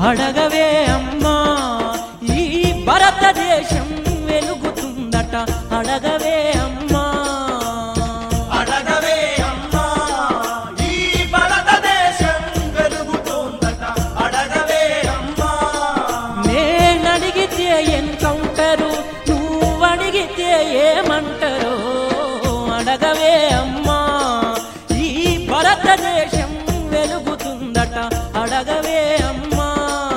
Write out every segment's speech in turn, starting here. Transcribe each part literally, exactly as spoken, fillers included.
అడగవే అమ్మా ఈ భారతదేశం వెలుగుతుందట అడగవే అమ్మా అడగవే అమ్మా ఈ భారతదేశం వెలుగుతుందట అడగవే అమ్మా నేనడిగితే ఎన్కౌంటరు నువ్వడిగితే ఏమంటారో అడగవే అమ్మా ఈ భారతదేశం వెలుగుతుందట అడగవే అమ్మా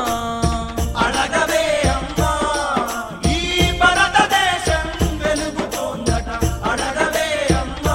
అడగవే అమ్మా ఈ భారతదేశం వెలుగుతుందట అడగవే అమ్మా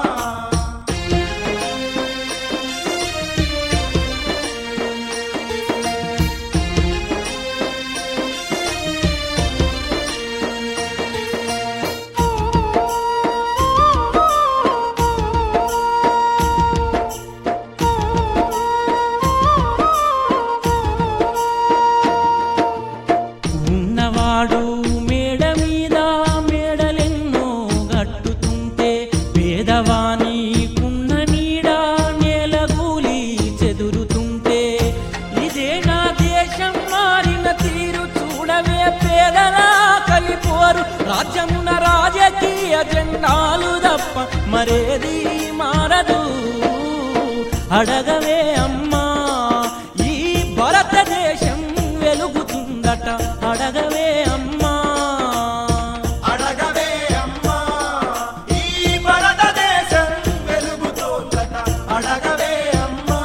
ఉన్నవాడు మేడ మీద మేడలెన్నో గట్టుతుంటే పేదవాని కున్న నీడ నేలగూలి చెదురుతుంటే ఇదే నా దేశం మారిన తీరు చూడవే పేదలా కలిపోరు రాజ్యమున రాజకీయ జెండాలు తప్ప మరేది మారదు అడగవే అమ్మా ఈ భారతదేశం వెలుగుతుందట అడగవే అమ్మా అడగవే అమ్మా ఈ భారతదేశం వెలుగుతుందట అడగవే అమ్మా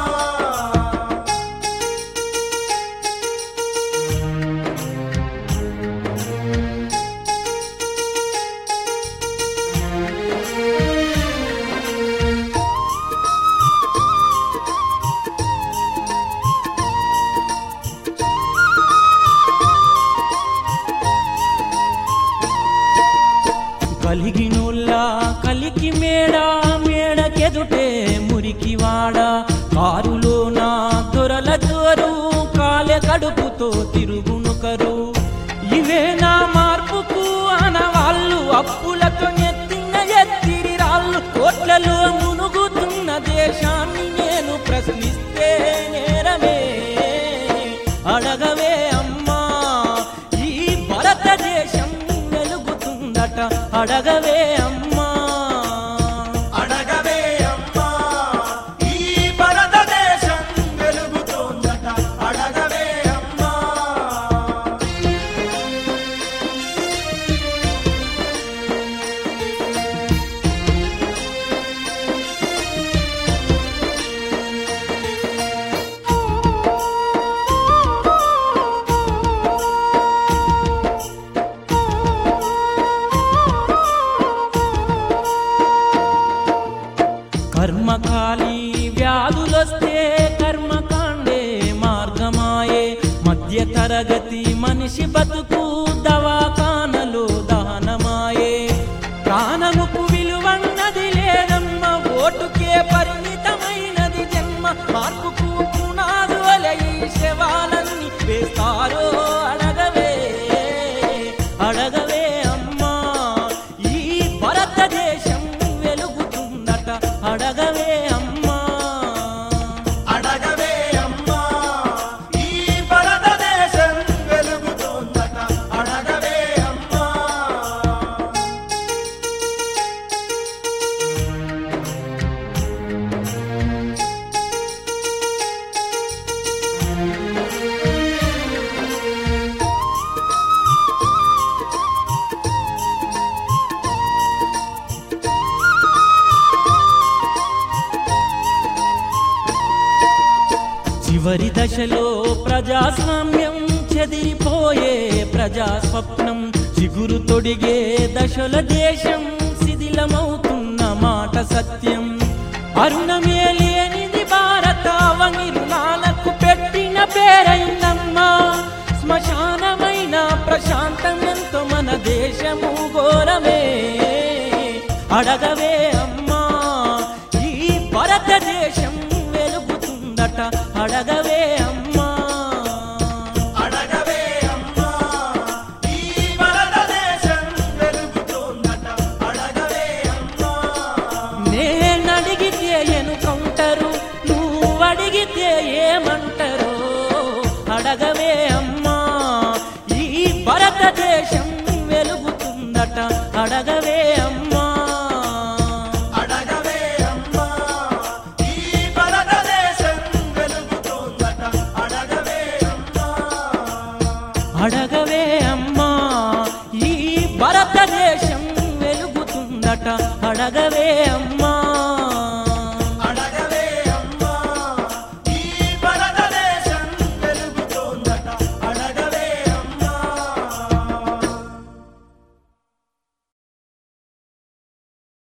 కలిగినోళ్ళ కలికి మేడ మేడకెదుటే మురికి వాడ కారులో నా దొరల దొరు కాలె కడుపుతో తిరుగునుకరు ఇవే నా మార్పుకు అనవాళ్ళు అప్పులతో ఎత్తిన ఎత్తిరి రాళ్ళు కోట్లలో మునుగుతున్న దేశాన్ని నేను ప్రశ్నిస్తే నేరమే అడగవే అమ్మా ఈ భారతదేశం వెలుగుతుందట అడగవే అమ్మా అడగవే అమ్మా ఈ భారతదేశం వెలుగుతుందట అడగవే అమ్మా కర్మకాలి వ్యాధులొస్తే కర్మకాండే మార్గమాయే మధ్య తరగతి మనిషి బతుకు దవాఖానలో దహనమాయే ప్రాణముకు విలువన్నది లేదమ్మ ఓటుకే పరిమితమైనది జన్మ మార్పుకు పునాదుల ఈ శవాలన్నీ వేస్తారో అడగవే అడగవే అమ్మా ఈ భారతదేశం వెలుగుతుందట అడగవే అమ్మా అడగవే అమ్మా ఈ భారతదేశం వెలుగుతుందట అడగవే అమ్మా చివరి దశలో ప్రజాస్వామ్యం చెదిరిపోయే ప్రజాస్వప్నం చిగురు తొడిగే దశల దేశం శిథిలమవుతున్న మాట సత్యం అరుణమే లేనిది భారత వంగిరుణాలకు పెట్టిన పేరైందమ్మా శ్మశానమైన ప్రశాంతమెంతో మన దేశము ఘోరమే అడగవే అమ్మా ఈ భారతదేశం వెలుగుతుందట అడగవే అమ్మా అడగవే అమ్మా ఈ భారతదేశం వెలుగుతుందట అడగవే అమ్మా నేనడిగితే ఎన్కౌంటరు నువ్వడిగితే ఏమంటారో అడగవే అడగవే అమ్మా